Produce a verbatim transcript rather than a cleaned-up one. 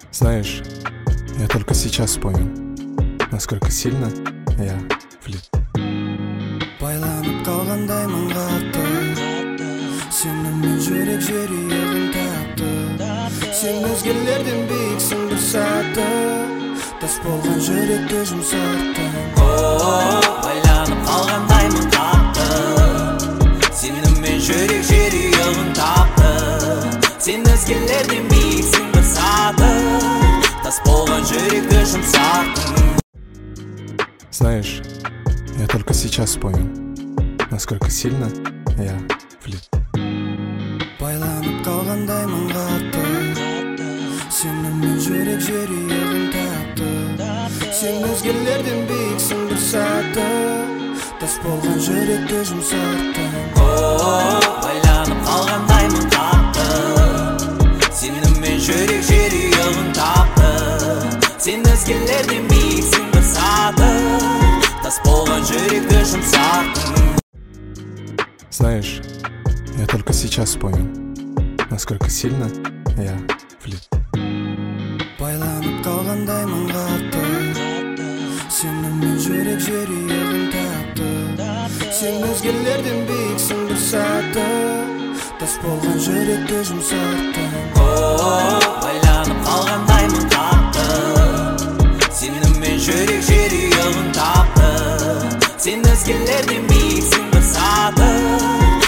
Знаешь, я только сейчас понял, насколько сильно я влюблен. Байланып қалғандаймын қатты, сенімен жүрек жерегін тапты. Сен өзгелерден биіксің бір саты, тас болған жүректі жұмсаттың. Байланып қалғандаймын қатты, сенімен жүрек жерегін тапты. Сен өзгелерден биіксің бір саты, тас болған жүректі жұмсаттың. Знаешь, я только сейчас понял, насколько сильно я влюблен. Байланып қалғандаймын қатты, сенімен жүрек жерегін тапты. Сен өзгелерден биіксің бір саты, тас болған жүректі жұмсаттың. Байланып қалғандаймын қатты, сенімен жүрек жерегін тапты. Сен өзгелерден биіксің бір саты, тас болған жүректі жұмсаттың. Знаешь, я только сейчас понял, насколько сильно я влюблен. Байланып қалғандаймын қатты, сенімен жүрек жерегін тапты. Сен өзгелерден биіксің бір саты, тас болған жүректі жұмсаттың.